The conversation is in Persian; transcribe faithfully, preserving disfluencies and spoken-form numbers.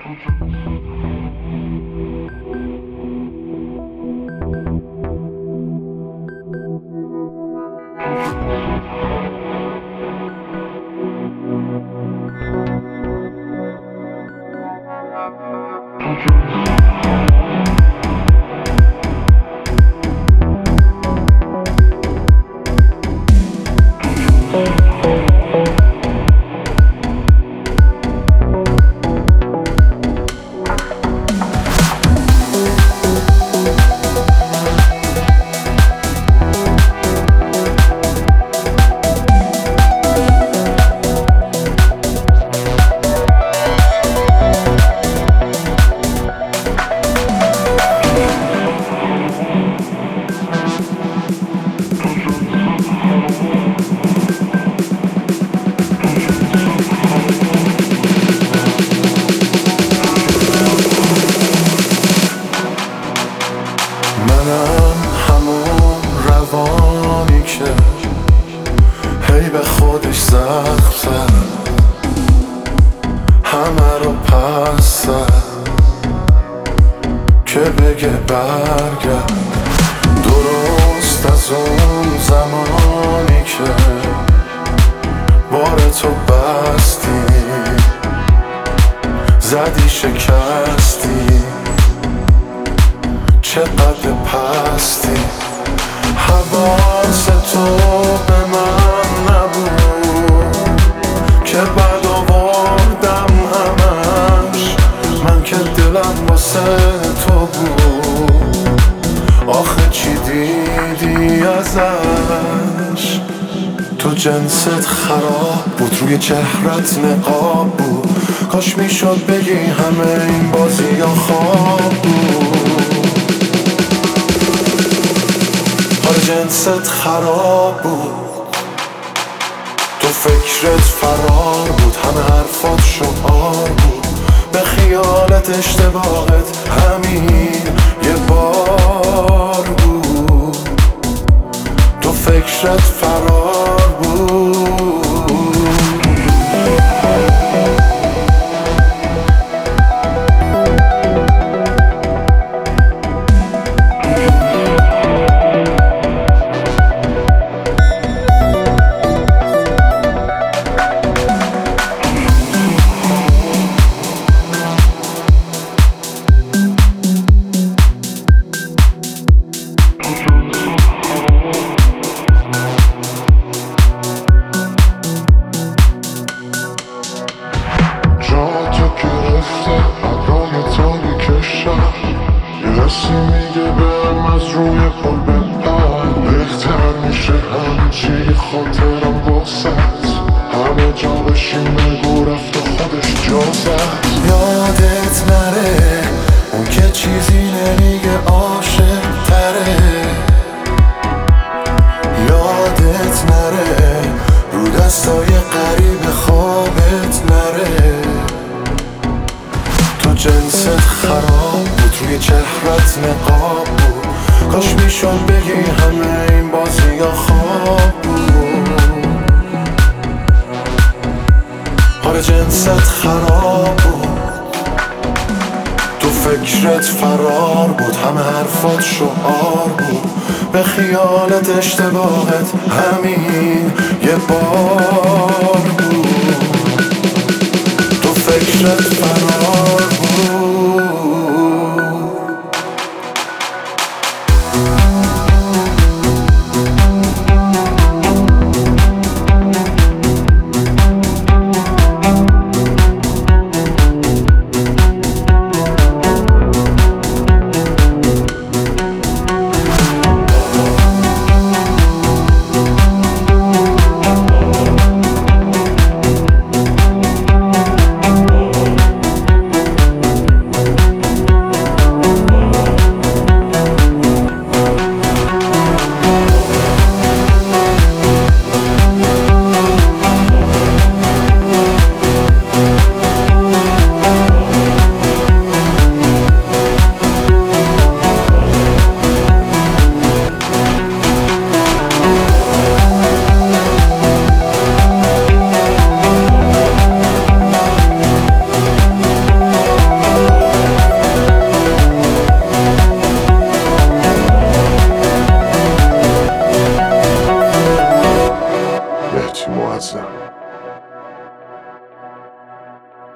منم همون روانی که هی به خودش زخم زد، همه رو پس زد که بگه برگرد. درست از اون زمانی که بار تو بستی، زدی شکستی، چقدر پستی. حواس تو به من نبود که بعد آوردم همش، من که دلم واسه تو بود. آخه چی دیدی ازش؟ تو جنست خراب بود، روی چهرت نقاب بود. کاش میشد بگی همه این بازی ها خواب بود. آره جنست خراب بود، تو فکرت فرار بود، همه حرفات شعار بود. به خیالت اشتباهت همین یه بار بود، تو فکرت فرار بود. کسی میگه برم از روی پل بپر، بهتر میشه همچی خاطرم واسد. همه جا بشین بگو رفت و خودش جا زد. یادت نره اون که چیزی نمیگه عاشق تره. یادت نره رو دستای قریب خوابت نره. تو جنست خراب بود، روی چهرت نقاب بود. کاش میشد بگی همه این بازی ها خواب بود. آره جنست خراب بود، تو فکرت فرار بود، همه حرفات شعار بود. به خیالت اشتباهت همین یه بار بود، تو فکرت فرار بود. راحت نه.